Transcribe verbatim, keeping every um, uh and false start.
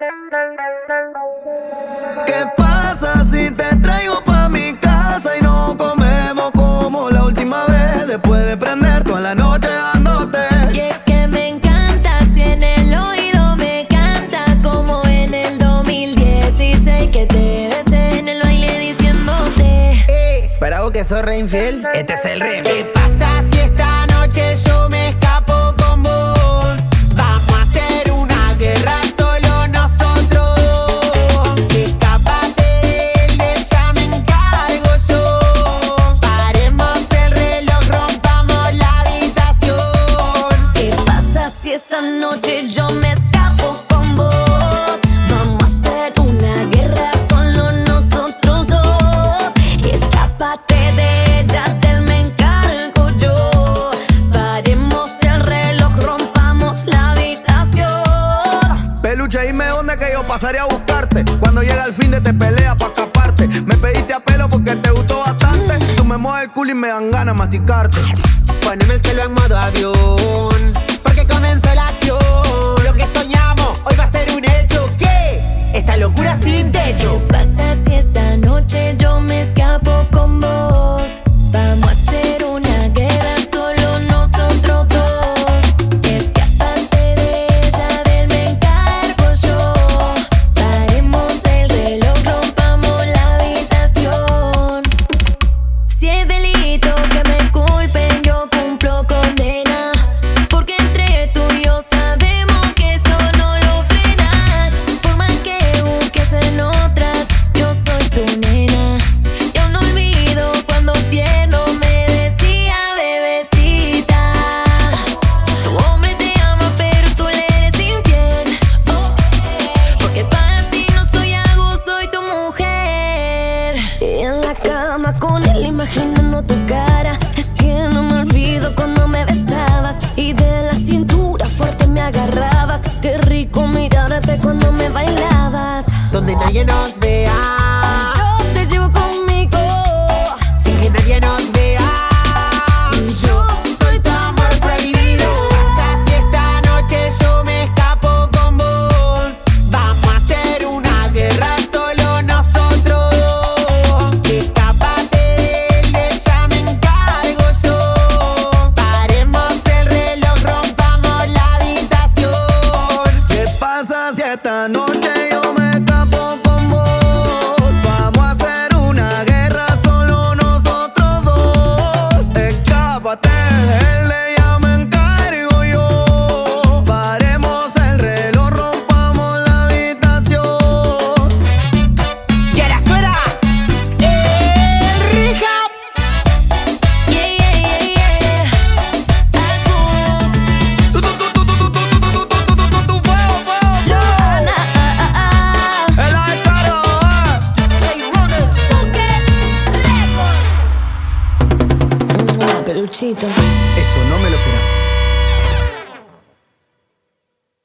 ¿Qué pasa si te traigo pa' mi casa y no comemos como la última vez? Después de prender toda la noche dándote. Y es que me encanta si en el oído me canta como en el dos mil dieciséis que te besé en el baile diciéndote Ey, para vos que sos re infiel, este es el remix. ¿Qué pasa si esta noche yo me escapo con vos? Vamos a hacer una guerra solo nosotros dos. Escápate de él, de ella me encargo yo. Paremos el reloj, rompamos la habitación. ¿Qué pasa si esta noche yo me escapo con vos? Vamos a hacer una guerra solo nosotros dos. Escápate de ella, de él me encargo yo. Paremos el reloj, rompamos la habitación. Peluche, dime dónde que yo pasaré a buscarte. Cuando llega el fin de te pelea pa' escaparte. Me pediste a pelo porque te gustó bastante. Tú me mueves el culo y me dan ganas de masticarte. Poneme el celo en modo avión, porque comenzó la acción. Lo que soñamos hoy va a ser un hecho. ¿Qué? Esta locura sin techo. ¿Qué pasa si esta noche yo me escapo con vos? Vamos a hacer una guerra solo nosotros dos. Escápate de ella, de él me encargo yo. Paremos el reloj, rompamos la habitación. Si es delito que me culpen, yo cumplo condena. Porque entre tú y yo sabemos que eso no lo frenan. Por más que busques en otras, yo soy tu nena. Yo no olvido cuando tierno me decía bebecita. Tu hombre te ama pero tú le eres infiel. Oh, porque para ti no soy algo, soy tu mujer. Y en la cama con él imaginando tu cara. Es que no me olvido cuando me besabas y de la cintura fuerte me agarrabas. Qué rico mirarte cuando me bailabas. Donde nadie nos vea, Yo te llevo conmigo. sin que nadie nos vea. Yo soy tu amor prohibido. ¿Qué pasa si esta noche yo me escapo con vos? Vamos a hacer una guerra solo nosotros dos. Escápate de él, de ella me encargo yo. Paremos el reloj, rompamos la habitación. ¿Qué pasa si esta noche yo me escapo con vos? Vamos a hacer una guerra solo nosotros dos. Escápate de él, de ella me encargo yo. Paremos el reloj, rompamos la habitación. Y ahora suena el rehab. Yeah, yeah, yeah, yeah. Agus, Tu, tu, tu, tu, tu, tu, tu, tu, tu, tu, tu, tu, tu, fuego, fuego, fuego. Ana, ah, ah, ah. El Alcaro, eh. Peluchito. Eso no me lo esperaba.